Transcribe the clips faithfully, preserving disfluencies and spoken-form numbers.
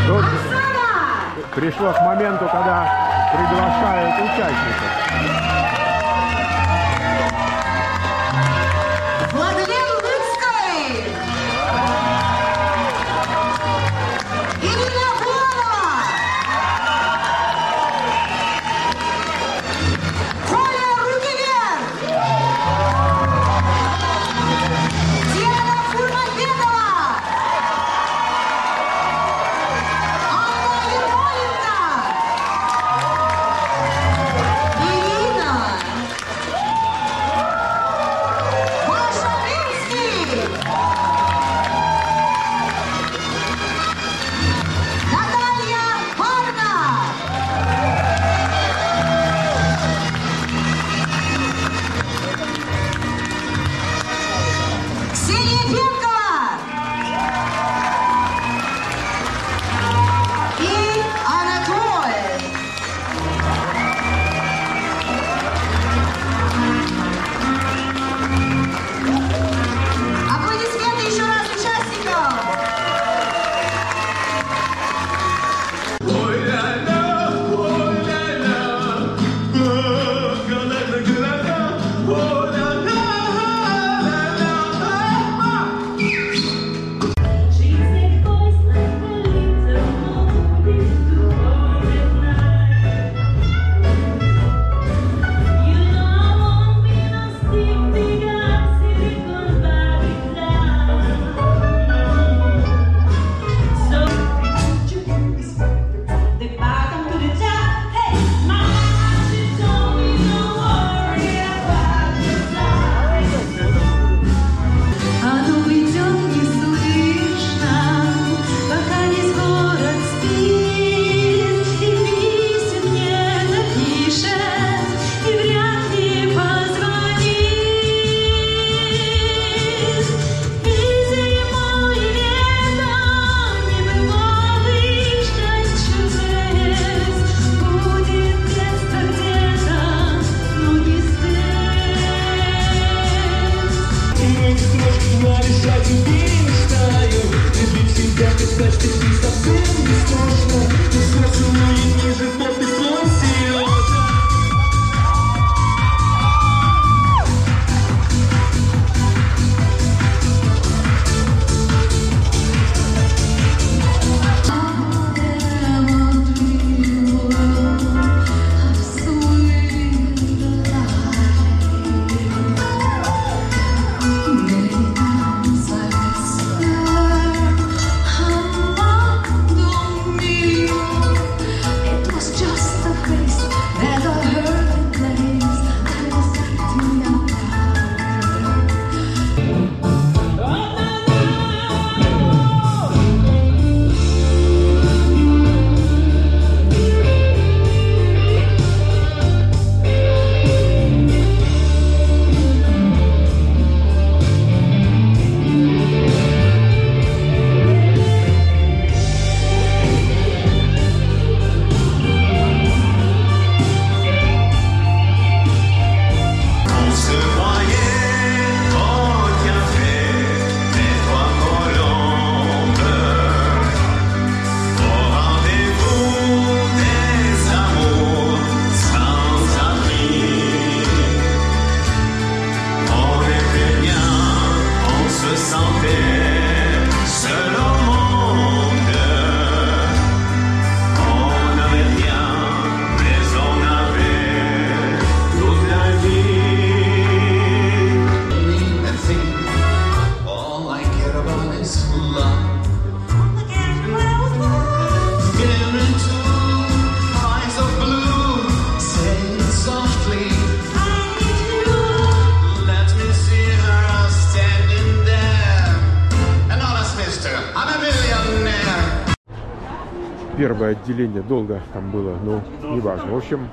Тут пришло к моменту, когда приглашают участников. Первое отделение долго там было, но не важно. В общем,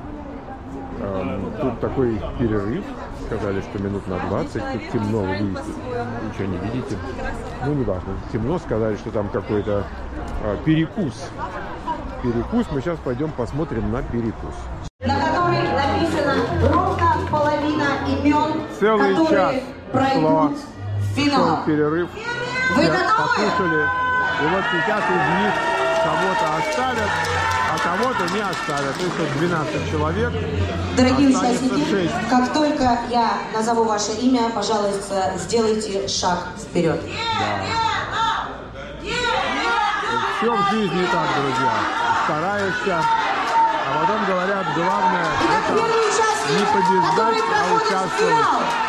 э, тут такой перерыв. Сказали, что минут на двадцать. Тут темно, вы видите. Ничего не видите. Ну, не важно. Темно. Сказали, что там какой-то э, перекус. Перекус. Мы сейчас пойдем посмотрим на перекус. На которой написано ровно половина имен, Целый час прошло. Финал. Перерыв. Вы Все готовы? послушали. И вот сейчас из них кого-то оставят, а кого-то не оставят. То есть вот двенадцать человек. Дорогие участники, как только я назову ваше имя, пожалуйста, сделайте шаг вперед. Да. Все в жизни так, друзья. Стараешься, а потом говорят, главное это не побеждать, а участвовать.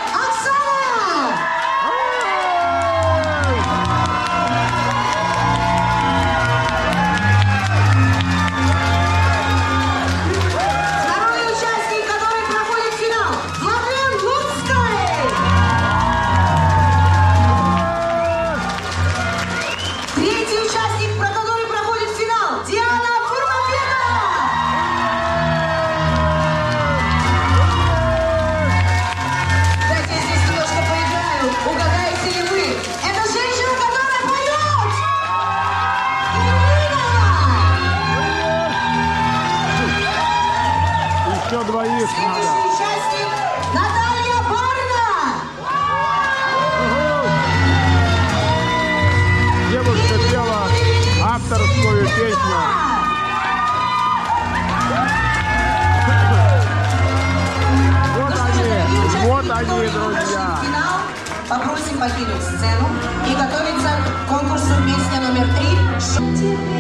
Еще двоих надо. Участник Наталья Барна. Девушка пела авторскую песню. Вот они, вот они, друзья. Попросим покинуть сцену и готовиться к конкурсу песня номер три.